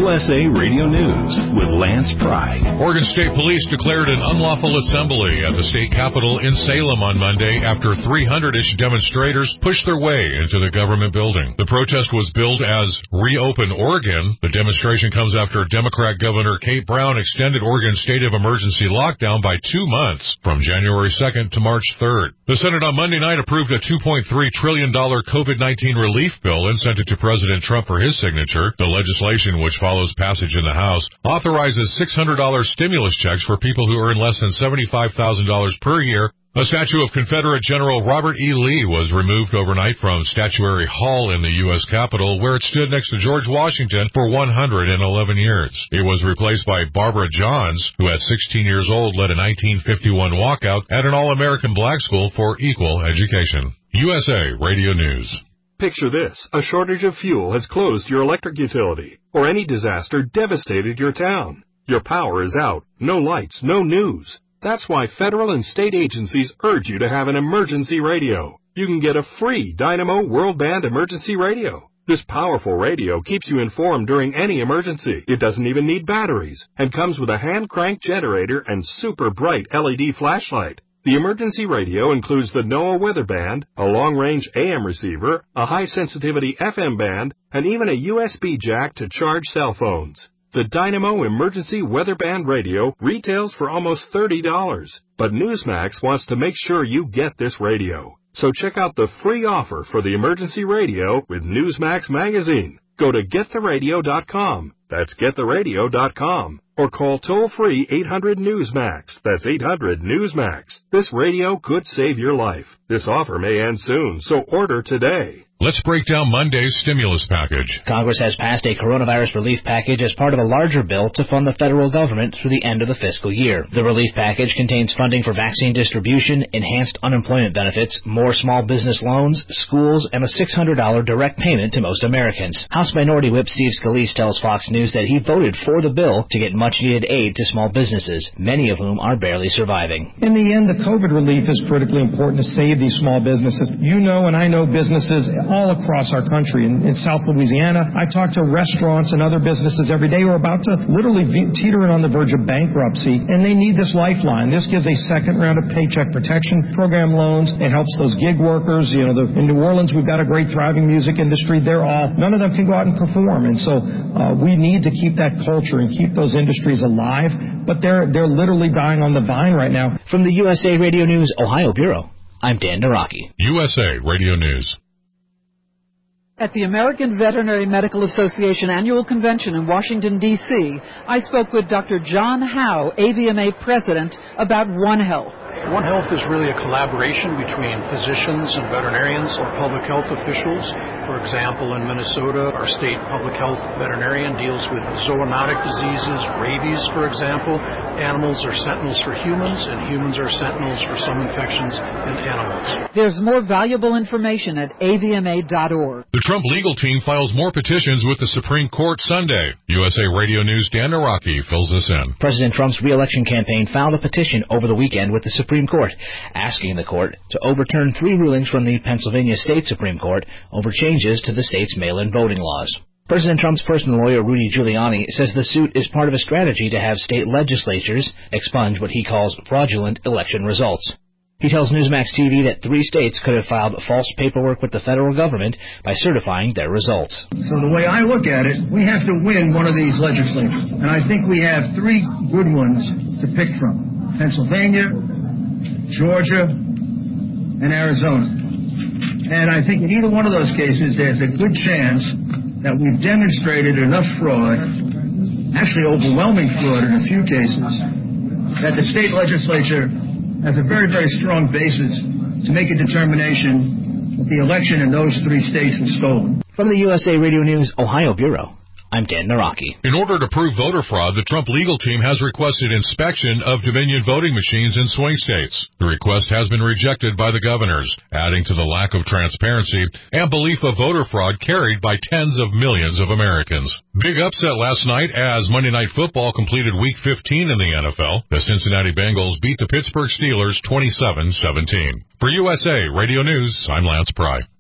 USA Radio News with Lance Pry. Oregon State Police declared an unlawful assembly at the state capitol in Salem on Monday after 300-ish demonstrators pushed their way into the government building. The protest was billed as Reopen Oregon. The demonstration comes after Democrat Governor Kate Brown extended Oregon's state of emergency lockdown by 2 months from January 2nd to March 3rd. The Senate on Monday night approved a $2.3 trillion COVID-19 relief bill and sent it to President Trump for his signature. The legislation, which follows passage in the House, authorizes $600 stimulus checks for people who earn less than $75,000 per year. A statue of Confederate General Robert E. Lee was removed overnight from Statuary Hall in the U.S. Capitol, where it stood next to George Washington for 111 years. It was replaced by Barbara Johns, who at 16 years old led a 1951 walkout at an all-American black school for equal education. USA Radio News. Picture this. A shortage of fuel has closed your electric utility, or any disaster devastated your town. Your power is out. No lights, no news. That's why federal and state agencies urge you to have an emergency radio. You can get a free Dynamo World Band emergency radio. This powerful radio keeps you informed during any emergency. It doesn't even need batteries and comes with a hand-crank generator and super bright LED flashlight. The emergency radio includes the NOAA weather band, a long-range AM receiver, a high-sensitivity FM band, and even a USB jack to charge cell phones. The Dynamo Emergency Weather Band Radio retails for almost $30, but Newsmax wants to make sure you get this radio. So check out the free offer for the emergency radio with Newsmax magazine. Go to gettheradio.com. That's gettheradio.com. Or call toll-free 800-NEWSMAX. That's 800-NEWSMAX. This radio could save your life. This offer may end soon, so order today. Let's break down Monday's stimulus package. Congress has passed a coronavirus relief package as part of a larger bill to fund the federal government through the end of the fiscal year. The relief package contains funding for vaccine distribution, enhanced unemployment benefits, more small business loans, schools, and a $600 direct payment to most Americans. House Minority Whip Steve Scalise tells Fox News that he voted for the bill to get much-needed aid to small businesses, many of whom are barely surviving. In the end, the COVID relief is critically important to save these small businesses. You know and I know businesses all across our country. In South Louisiana, I talk to restaurants and other businesses every day who are about to literally teetering on the verge of bankruptcy, and they need this lifeline. This gives a second round of Paycheck Protection Program loans. It helps those gig workers. You know, in New Orleans, we've got a great thriving music industry. None of them can go out and perform, and so we need to keep that culture and keep those industries alive, but they're literally dying on the vine right now. From the USA Radio News Ohio Bureau, I'm Dan Naraki. USA Radio News. At the American Veterinary Medical Association Annual Convention in Washington, D.C., I spoke with Dr. John Howe, AVMA President, about One Health. One Health is really a collaboration between physicians and veterinarians or public health officials. For example, in Minnesota, our state public health veterinarian deals with zoonotic diseases, rabies, for example. Animals are sentinels for humans, and humans are sentinels for some infections in animals. There's more valuable information at avma.org. The Trump legal team files more petitions with the Supreme Court Sunday. USA Radio News' Dan Naraki fills us in. President Trump's re-election campaign filed a petition over the weekend with the Supreme Court, asking the court to overturn 3 rulings from the Pennsylvania State Supreme Court over changes to the state's mail-in voting laws. President Trump's personal lawyer, Rudy Giuliani, says the suit is part of a strategy to have state legislatures expunge what he calls fraudulent election results. He tells Newsmax TV that 3 states could have filed false paperwork with the federal government by certifying their results. So the way I look at it, we have to win one of these legislatures. And I think we have 3 good ones to pick from: Pennsylvania, Georgia, and Arizona. And I think in either one of those cases, there's a good chance that we've demonstrated enough fraud, actually overwhelming fraud in a few cases, that the state legislature has a very, very strong basis to make a determination that the election in those 3 states was stolen. From the USA Radio News Ohio Bureau, I'm Dan Naraki. In order to prove voter fraud, the Trump legal team has requested inspection of Dominion voting machines in swing states. The request has been rejected by the governors, adding to the lack of transparency and belief of voter fraud carried by tens of millions of Americans. Big upset last night as Monday Night Football completed Week 15 in the NFL. The Cincinnati Bengals beat the Pittsburgh Steelers 27-17. For USA Radio News, I'm Lance Pry.